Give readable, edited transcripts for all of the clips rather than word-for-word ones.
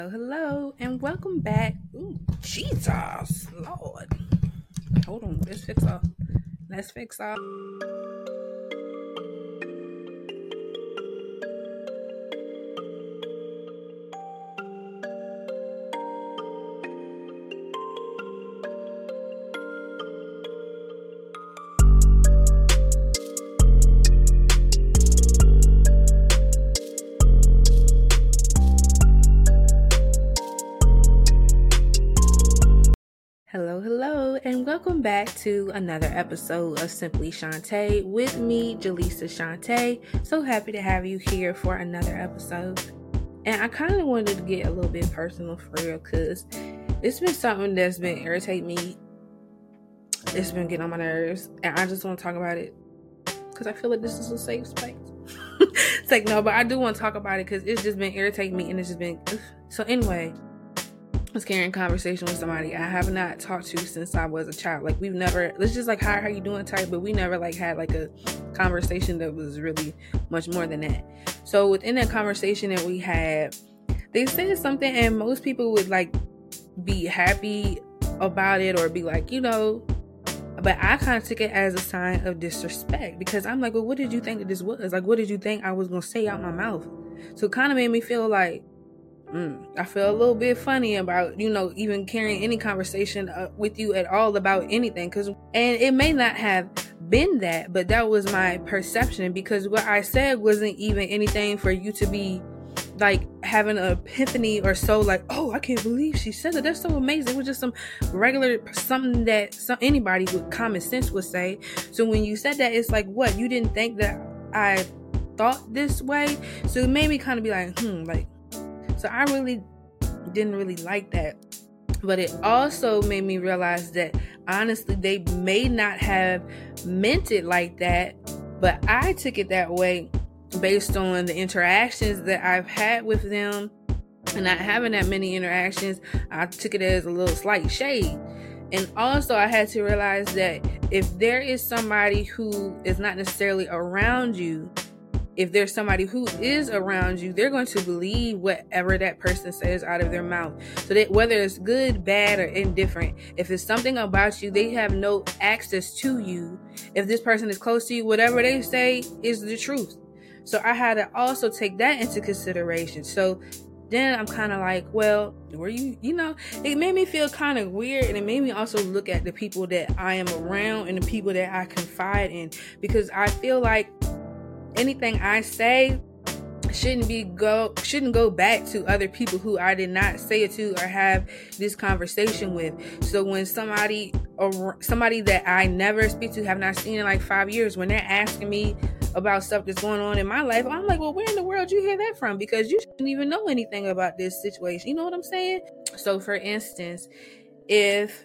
Hello, and welcome back. Ooh, Jesus, Lord. Hold on, let's fix all. Let's fix all. Hello, and welcome back to another episode of Simply Shantae with me, Jaleesa Shantae. So happy to have you here for another episode. And I kind of wanted to get a little bit personal for real, because it's been something that's been irritating me. It's been getting on my nerves, and I just want to talk about it because I feel like this is a safe space. It's like, no, but I do want to talk about it because it's just been irritating me, and it's just been... So anyway, I was carrying a conversation with somebody I have not talked to since I was a child. Like, we've never, let's just like, hi, how you doing type, but we never like had like a conversation that was really much more than that. So within that conversation that we had, they said something, and most people would like be happy about it or be like, but I kind of took it as a sign of disrespect, because I'm like, well, what did you think that this was? Like, what did you think I was going to say out my mouth? So it kind of made me feel like, I feel a little bit funny about, even carrying any conversation with you at all about anything. And it may not have been that, but that was my perception, because what I said wasn't even anything for you to be like having an epiphany or so like, oh, I can't believe she said that. That's so amazing. It was just some regular, something that anybody with common sense would say. So when you said that, it's like, what? You didn't think that I thought this way? So it made me kind of be like, so I really didn't really like that. But it also made me realize that honestly, they may not have meant it like that, but I took it that way based on the interactions that I've had with them. And not having that many interactions, I took it as a little slight shade. And also I had to realize that if there is somebody who is not necessarily around you, if there's somebody who is around you, they're going to believe whatever that person says out of their mouth. So that whether it's good, bad, or indifferent, if it's something about you, they have no access to you. If this person is close to you, whatever they say is the truth. So I had to also take that into consideration. So then I'm kind of like, well, were you, it made me feel kind of weird. And it made me also look at the people that I am around and the people that I confide in, because I feel like anything I say shouldn't go back to other people who I did not say it to or have this conversation with. So when somebody that I never speak to, have not seen in like 5 years, when they're asking me about stuff that's going on in my life, I'm like, well, where in the world you hear that from? Because you shouldn't even know anything about this situation. You know what I'm saying? So for instance, if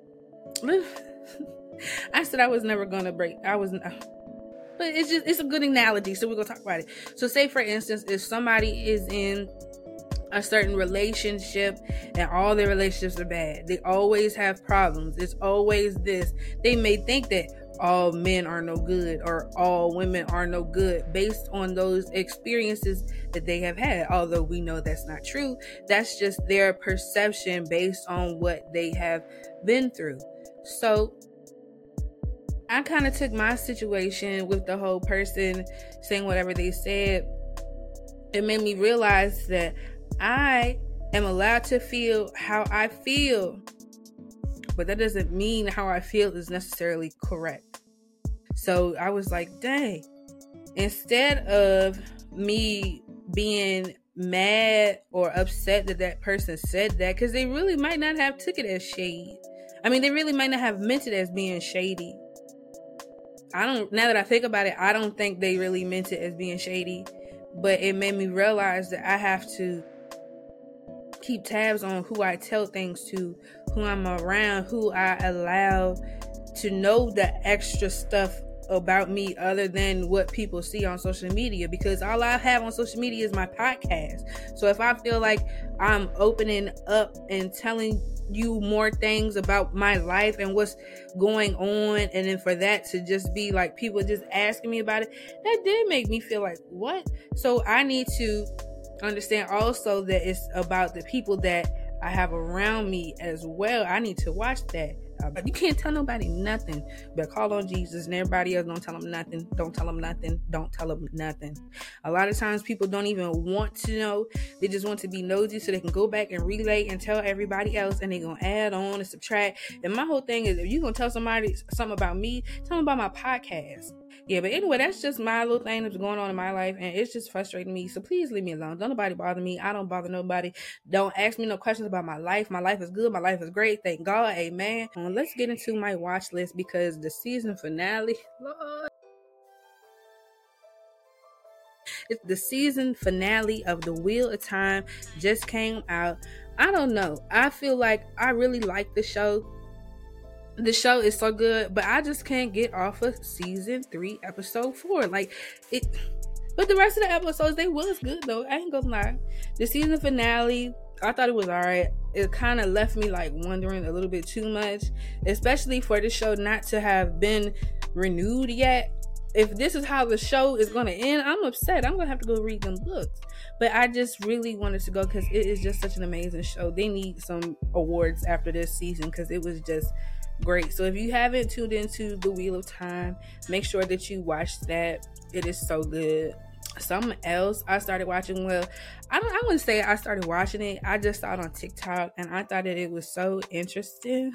I said I was never going to break, but it's a good analogy, so we're gonna talk about it. So say for instance, if somebody is in a certain relationship and all their relationships are bad, they always have problems, it's always this, they may think that all men are no good or all women are no good based on those experiences that they have had. Although we know that's not true, that's just their perception based on what they have been through. So I kind of took my situation with the whole person saying whatever they said. It made me realize that I am allowed to feel how I feel, but that doesn't mean how I feel is necessarily correct. So I was like, dang, instead of me being mad or upset that person said that, because they really might not have took it as shade. I mean, they really might not have meant it as being shady. Now that I think about it, I don't think they really meant it as being shady, but it made me realize that I have to keep tabs on who I tell things to, who I'm around, who I allow to know the extra stuff about me other than what people see on social media, because all I have on social media is my podcast. So if I feel like I'm opening up and telling you more things about my life and what's going on, and then for that to just be like people just asking me about it, that did make me feel like, what? So I need to understand also that it's about the people that I have around me as well. I need to watch that. But you can't tell nobody nothing, but call on Jesus, and everybody else don't tell them nothing. Don't tell them nothing. Don't tell them nothing. A lot of times people don't even want to know. They just want to be nosy so they can go back and relay and tell everybody else, and they're going to add on and subtract. And my whole thing is, if you're going to tell somebody something about me, tell them about my podcast. Yeah, but anyway, that's just my little thing that's going on in my life, and it's just frustrating me. So please leave me alone. Don't nobody bother me. I don't bother nobody. Don't ask me no questions about my life. My life is good. My life is great. Thank God. Amen. Let's get into my watch list, because the season finale, Lord, it's the season finale of The Wheel of Time just came out. I don't know. I feel like I really like the show. The show is so good, but I just can't get off of season 3, episode 4. Like it, but the rest of the episodes, they was good though. I ain't gonna lie. The season finale, I thought it was alright. It kind of left me like wondering a little bit too much, especially for the show not to have been renewed yet. If this is how the show is gonna end, I'm upset. I'm gonna have to go read them books. But I just really wanted to go because it is just such an amazing show. They need some awards after this season because it was just great. So if you haven't tuned into The Wheel of Time, make sure that you watch that. It is so good. Something else I started watching, well, I wouldn't say I started watching it. I just saw it on TikTok and I thought that it was so interesting.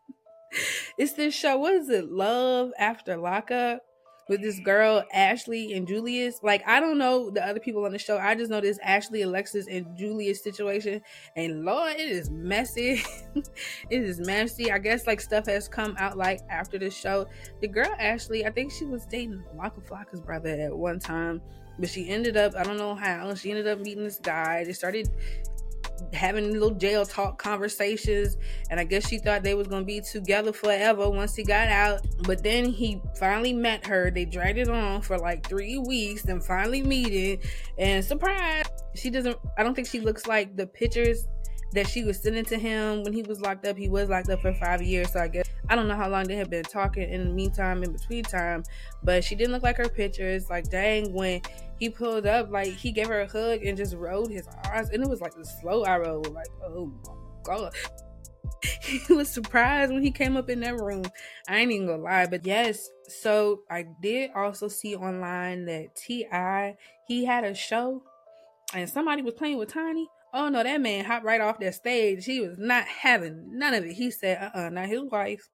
It's this show, what is it? Love After Lockup, with this girl, Ashley and Julius. Like, I don't know the other people on the show. I just know this Ashley, Alexis, and Julius situation. And Lord, it is messy. It is messy. I guess, like, stuff has come out, like, after the show. The girl, Ashley, I think she was dating Waka Flocka's brother at one time. But she ended up, I don't know how, she ended up meeting this guy. They started having little jail talk conversations, and I guess she thought they was gonna be together forever once he got out. But then he finally met her. They dragged it on for like 3 weeks, then finally meeting, and surprise, I don't think she looks like the pictures that she was sending to him when he was locked up. He was locked up for 5 years, so I guess, I don't know how long they had been talking in the meantime, in between time, but she didn't look like her pictures. Like, dang, when he pulled up, like, he gave her a hug and just rolled his eyes, and it was like the slow eye roll, like, oh my God. He was surprised when he came up in that room. I ain't even gonna lie. But yes, so I did also see online that T.I., he had a show and somebody was playing with Tiny. Oh no, that man hopped right off that stage. He was not having none of it. He said, not his wife.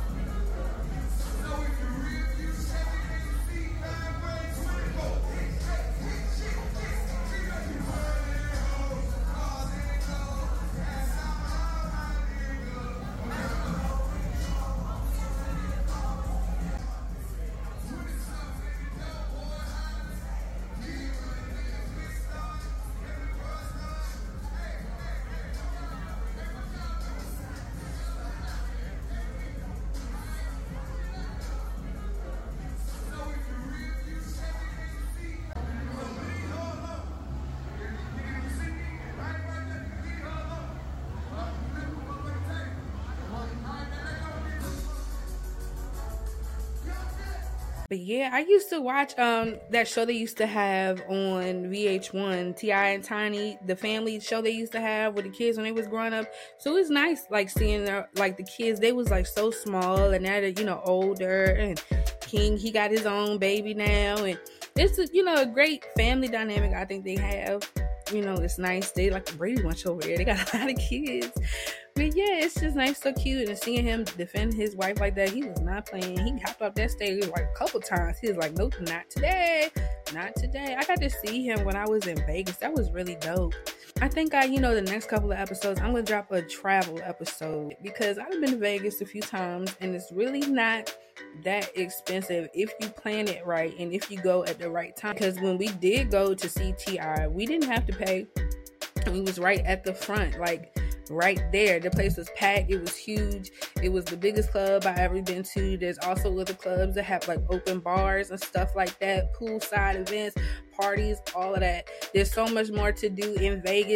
But yeah, I used to watch that show they used to have on VH1, T.I. and Tiny, the family show they used to have with the kids when they was growing up. So it's nice, like, seeing their, like, the kids, they was like so small, and now they're, you know, older, and King, he got his own baby now, and it's a, you know, a great family dynamic I think they have. You know, it's nice. They like the Brady Bunch over there. They got a lot of kids. But yeah, it's just nice, so cute. And seeing him defend his wife like that, he was not playing. He hopped off that stage like a couple times. He was like, nope, not today. Not today. I got to see him when I was in Vegas. That was really dope. I think the next couple of episodes, I'm going to drop a travel episode because I've been to Vegas a few times and it's really not that expensive if you plan it right and if you go at the right time. Because when we did go to see T.I., we didn't have to pay. We was right at the front, like right there. The place was packed. It was huge. It was the biggest club I ever been to. There's also other clubs that have like open bars and stuff like that, poolside events, parties, all of that. There's so much more to do in Vegas.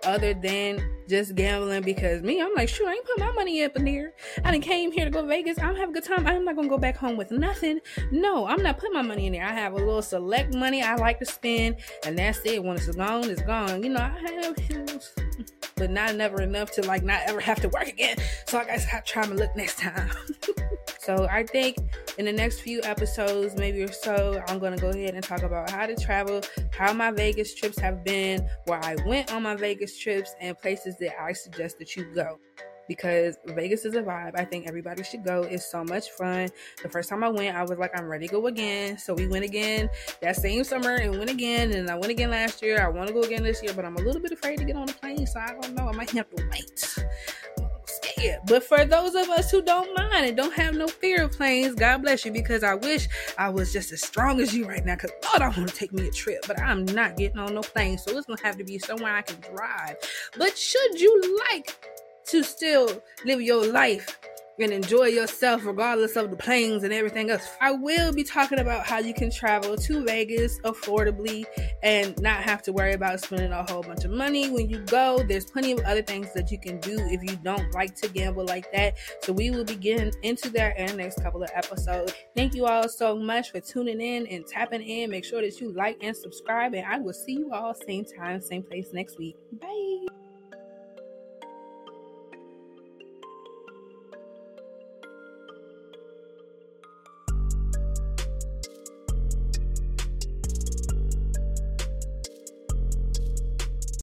other than just gambling. Because me, I'm like, shoot, I ain't put my money up in there. I done came here to go to Vegas. I don't have a good time. I'm not gonna go back home with nothing. No, I'm not putting my money in there. I have a little select money I like to spend, and that's it. When it's gone, it's gone. You know, I have, but not never enough to like not ever have to work again. So I guess I'll try my luck next time. So I think in the next few episodes, maybe or so, I'm going to go ahead and talk about how to travel, how my Vegas trips have been, where I went on my Vegas trips, and places that I suggest that you go. Because Vegas is a vibe. I think everybody should go. It's so much fun. The first time I went, I was like, I'm ready to go again. So we went again that same summer and went again. And I went again last year. I want to go again this year, but I'm a little bit afraid to get on the plane. So I don't know. I might have to wait. Scared. But for those of us who don't mind and don't have no fear of planes, God bless you, because I wish I was just as strong as you right now, because Lord, I want to take me a trip, but I'm not getting on no plane, so it's gonna have to be somewhere I can drive. But should you like to still live your life and enjoy yourself regardless of the planes and everything else, I will be talking about how you can travel to Vegas affordably and not have to worry about spending a whole bunch of money when you go. There's plenty of other things that you can do if you don't like to gamble like that. So we will be getting into that in the next couple of episodes. Thank you all so much for tuning in and tapping in. Make sure that you like and subscribe, and I will see you all same time, same place next week. Bye.